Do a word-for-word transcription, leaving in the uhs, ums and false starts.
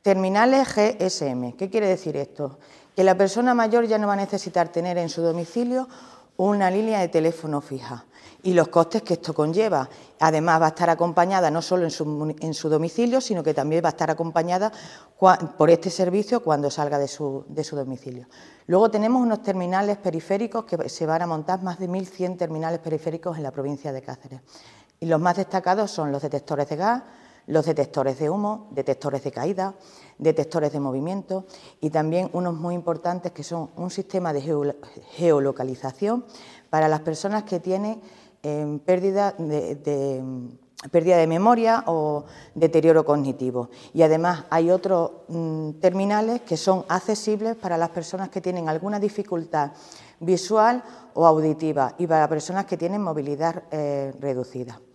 Terminales G S M. ¿Qué quiere decir esto? Que la persona mayor ya no va a necesitar tener en su domicilio una línea de teléfono fija y los costes que esto conlleva. Además, va a estar acompañada no solo en su, en su domicilio, sino que también va a estar acompañada por este servicio cuando salga de su, de su domicilio. Luego tenemos unos terminales periféricos que se van a montar, más de mil cien terminales periféricos en la provincia de Cáceres. Y los más destacados son los detectores de gas, los detectores de humo, detectores de caída, detectores de movimiento y también unos muy importantes que son un sistema de geolocalización para las personas que tienen eh, pérdida de, de, pérdida de memoria o deterioro cognitivo. Y además hay otros mmm, terminales que son accesibles para las personas que tienen alguna dificultad visual o auditiva y para personas que tienen movilidad eh, reducida.